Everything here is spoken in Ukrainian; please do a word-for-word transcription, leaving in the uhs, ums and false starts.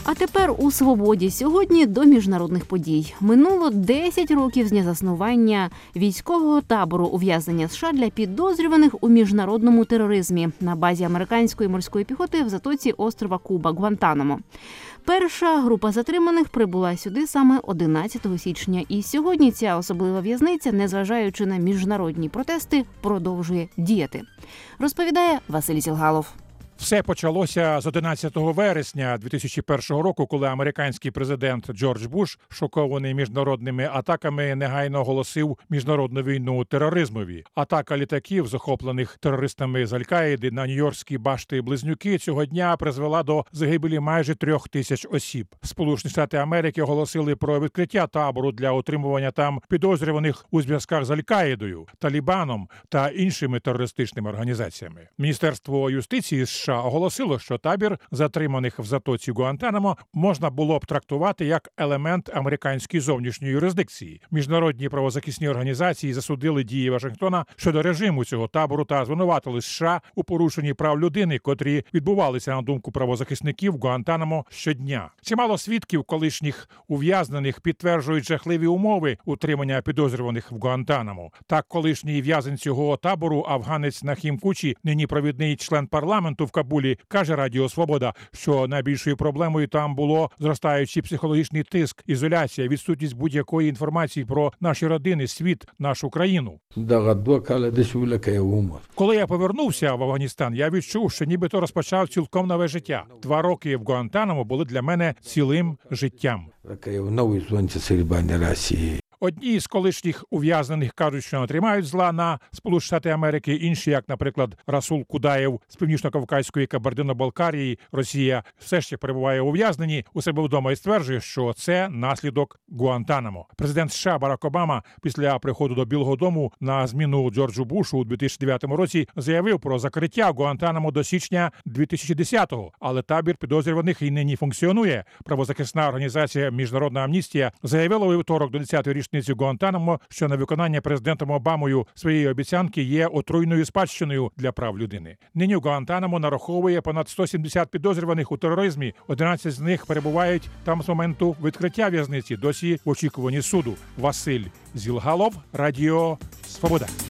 А тепер у «Свободі» сьогодні до міжнародних подій. Минуло десять років з дня заснування військового табору ув'язнення США для підозрюваних у міжнародному тероризмі на базі американської морської піхоти в затоці острова Куба Гвантанамо. Перша група затриманих прибула сюди саме одинадцятого січня. І сьогодні ця особлива в'язниця, незважаючи на міжнародні протести, продовжує діяти. Розповідає Василь Зілгалов. Все почалося з одинадцятого вересня дві тисячі першого року, коли американський президент Джордж Буш, шокований міжнародними атаками, негайно оголосив міжнародну війну тероризмові. Атака літаків, захоплених терористами з Аль-Каїди на нью-йоркські башти-близнюки, цього дня призвела до загибелі майже трьох тисяч осіб. Сполучені Штати Америки оголосили про відкриття табору для утримування там підозрюваних у зв'язках з Аль-Каїдою, Талібаном та іншими терористичними організаціями. Міністерство юстиції США оголосило, що табір затриманих в затоці Гуантанамо можна було б трактувати як елемент американської зовнішньої юрисдикції. Міжнародні правозахисні організації засудили дії Вашингтона щодо режиму цього табору та звинуватили США у порушенні прав людини, котрі відбувалися, на думку правозахисників, в Гуантанамо щодня. Чимало свідків колишніх ув'язнених підтверджують жахливі умови утримання підозрюваних в Гуантанамо. Так, колишній в'язень цього табору, афганець Нахім Кучі, нині провідний член парламенту в Кабулі, каже Радіо Свобода, що найбільшою проблемою там було зростаючий психологічний тиск, ізоляція, відсутність будь-якої інформації про наші родини, світ, нашу країну. Коли я повернувся в Афганістан, я відчув, що нібито розпочав цілком нове життя. Два роки в Гуантанамо були для мене цілим життям. Одні з колишніх ув'язнених кажуть, що не тримають зла на Сполучені Штати Америки, інші, як, наприклад, Расул Кудаєв з Північно-Кавказької Кабардино-Балкарії, Росія все ще перебуває у ув'язненні у себе вдома і стверджує, що це наслідок Гуантанамо. Президент США Барак Обама після приходу до Білого дому на зміну Джорджу Бушу у дві тисячі дев'ятому році заявив про закриття Гуантанамо до січня дві тисячі десятого, але табір підозрюваних і нині функціонує. Правозахисна організація «Міжнародна амністія» заявила у вівторок до десятої річниці Гуантанамо, що на виконання президентом Обамою своєї обіцянки є отруйною спадщиною для прав людини. Нині Гуантанамо нараховує понад сто сімдесят підозрюваних у тероризмі. одинадцять з них перебувають там з моменту відкриття в'язниці, досі в очікуванні суду. Василь Зілгалов, Радіо Свобода.